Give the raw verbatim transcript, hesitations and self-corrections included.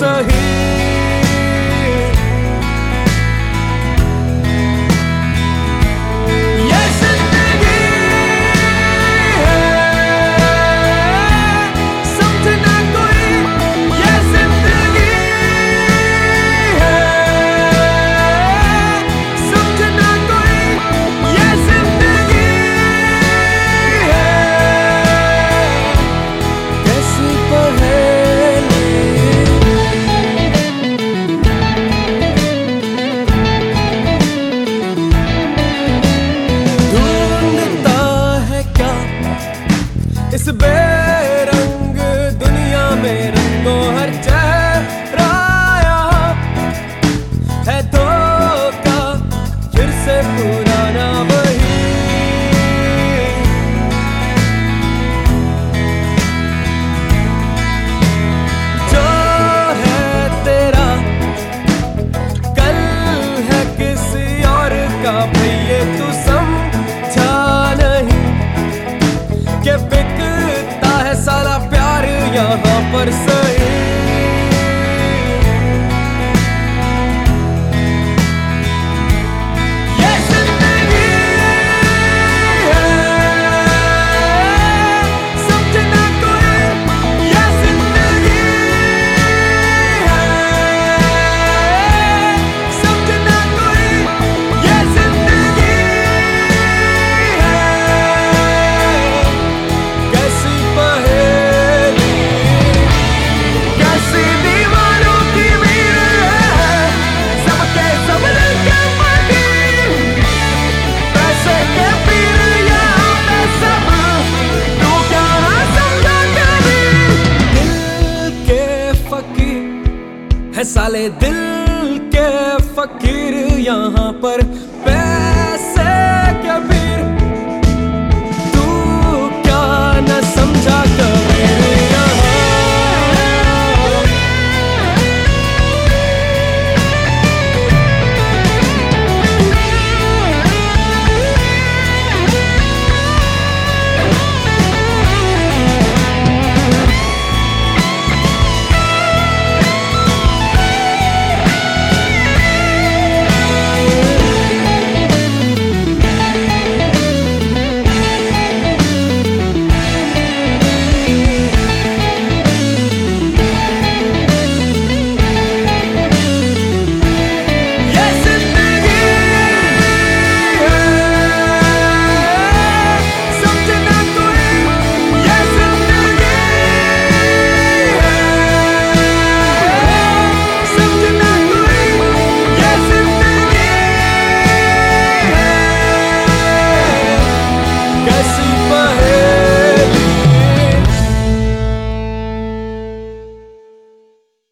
सही। इस बेरंग दुनिया में रंगों हर चेहरा यहाँ है धोखा, फिर से पुराना वही। जो है तेरा कल है किसी और का, भैया तू समझा नहीं कि बिकता है सारा प्यार यहाँ पर सही। ये जिंदगी है, समझना कोई, ये जिंदगी है, समझना कोई, ये जिंदगी है। कैसी पहेली, कैसी दीवारों की मीर है, सबके सब लड़के फकीर, पैसे के पीर यहाँ पे सब, तू क्या समझा कभी। दिल के फकीर है साले, दिल के फकीर यहाँ पर।